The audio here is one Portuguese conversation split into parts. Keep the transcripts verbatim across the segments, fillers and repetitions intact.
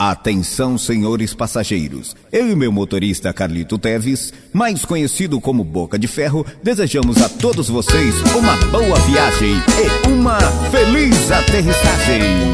Atenção, senhores passageiros. Eu e meu motorista Carlito Teves, mais conhecido como Boca de Ferro, desejamos a todos vocês uma boa viagem e uma feliz aterrissagem.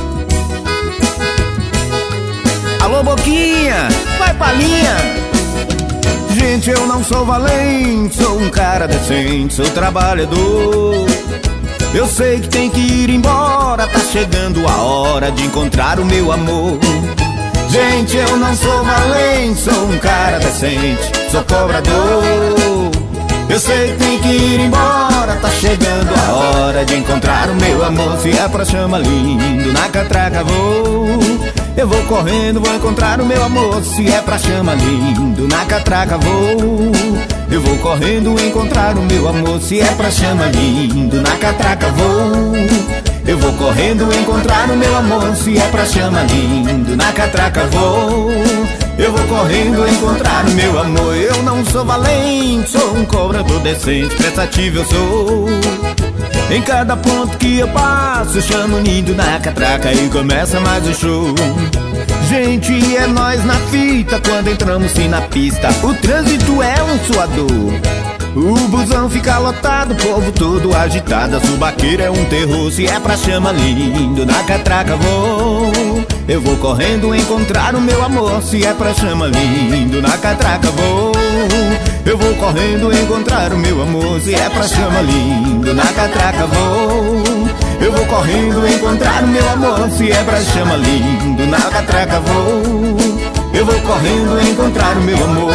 Alô, Boquinha, vai pra linha. Gente, eu não sou valente, sou um cara decente, sou trabalhador. Eu sei que tem que ir embora, tá chegando a hora de encontrar o meu amor. Gente, eu não sou valente, sou um cara decente, sou cobrador. Eu sei que tem que ir embora, tá chegando a hora de encontrar o meu amor. Se é pra chama lindo, na catraca vou. Eu vou correndo, vou encontrar o meu amor. Se é pra chama lindo, na catraca vou. Eu vou correndo encontrar o meu amor. Se é pra chama lindo, na catraca vou. Eu vou correndo encontrar o meu amor. Se é pra chama lindo, na catraca vou. Eu vou correndo encontrar o meu amor. Eu não sou valente, sou um cobrador decente, prestativo eu sou. Em cada ponto que eu passo, chamo lindo na catraca e começa mais o show. Gente, é nós na fita, quando entramos sim na pista, o trânsito é um suador. O busão fica lotado, o povo todo agitado, a subaqueira é um terror. Se é pra chama lindo, na catraca vou. Eu vou correndo encontrar o meu amor. Se é pra chama lindo, na catraca vou. Eu vou correndo encontrar o meu amor. Se é pra chama lindo, na catraca vou. Eu vou correndo encontrar o meu amor. Se é pra chama lindo, na catraca vou. Eu vou correndo encontrar o meu amor.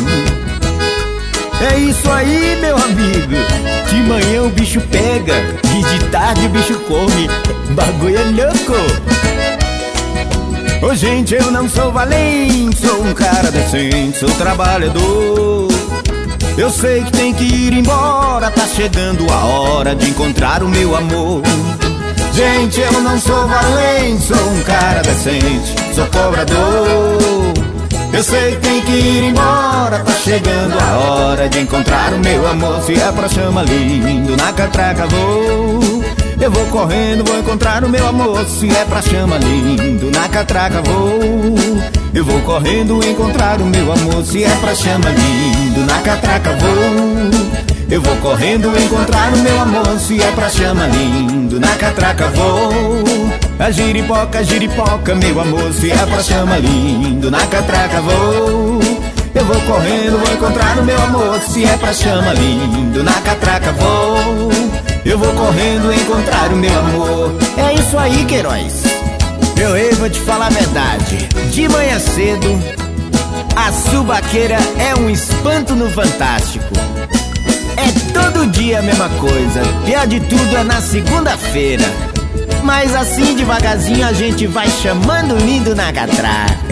É isso aí, meu amigo. De manhã o bicho pega, e de tarde o bicho come. Bagulho é louco. Ô, gente, eu não sou valente, sou um cara decente, sou trabalhador. Eu sei que tem que ir embora, tá chegando a hora de encontrar o meu amor. Gente, eu não sou valente, sou um cara decente, sou cobrador. Eu sei que tem que ir embora, tá chegando a hora de encontrar o meu amor. Se é pra chama lindo, na catraca vou. Eu vou correndo, vou encontrar o meu amor. Se é pra chama lindo, na catraca vou. Eu vou correndo encontrar o meu amor. Se é pra chama lindo, na catraca vou. Eu vou correndo encontrar o meu amor. Se é pra chama lindo, na catraca vou. A giripoca, giripoca, meu amor. Se é pra chama lindo, na catraca vou. Eu vou correndo, vou encontrar o meu amor. Se é pra chama lindo, na catraca vou. Eu vou correndo encontrar o meu amor. É isso aí, Queiroz. Meu rei, vou te falar a verdade. De manhã cedo, a subaqueira é um espanto no Fantástico. É todo dia a mesma coisa. Pior de tudo é na segunda-feira. Mas assim devagarzinho a gente vai chamando lindo na catraca.